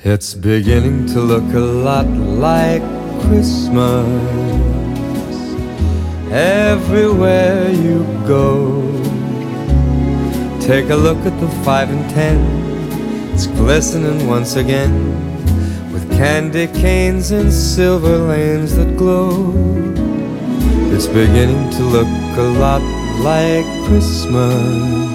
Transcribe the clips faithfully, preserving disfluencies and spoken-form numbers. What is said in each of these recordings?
It's beginning to look a lot like Christmas everywhere you go. Take a look at the five and ten, it's glistening once again with candy canes and silver lanes that glow. It's beginning to look a lot like Christmas.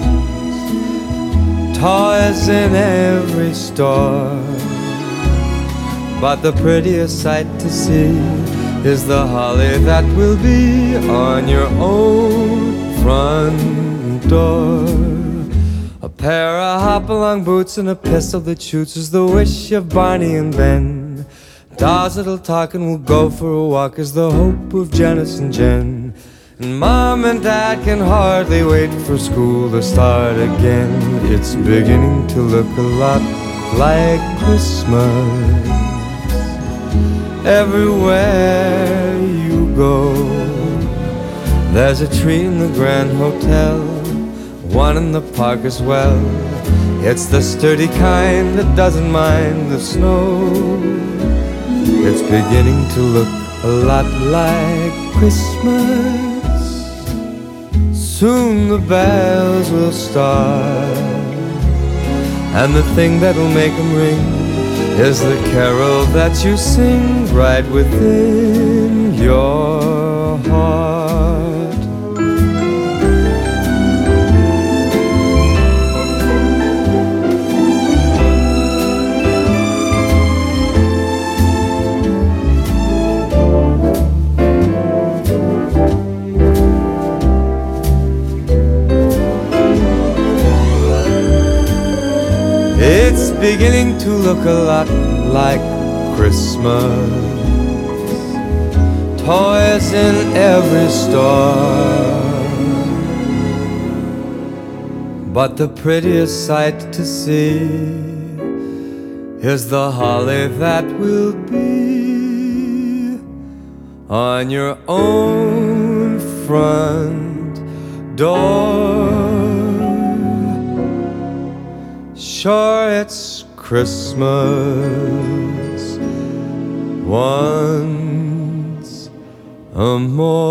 Toys in every store, but the prettiest sight to see is the holly that will be on your own front door. A pair of hop-along boots and a pistol that shoots is the wish of Barney and Ben. Dolls that'll talk and will go for a walk is the hope of Janice and Jen. And Mom and Dad can hardly wait for school to start again. It's beginning to look a lot like Christmas everywhere you go. There's a tree in the Grand Hotel, one in the park as well. It's the sturdy kind that doesn't mind the snow. It's beginning to look a lot like Christmas. Soon the bells will start, and the thing that'll make them ring is the carol that you sing right within your heart. It's beginning to look a lot like Christmas. Toys in every store, but the prettiest sight to see is the holly that will be on your own front door. Sure, it's Christmas once a more.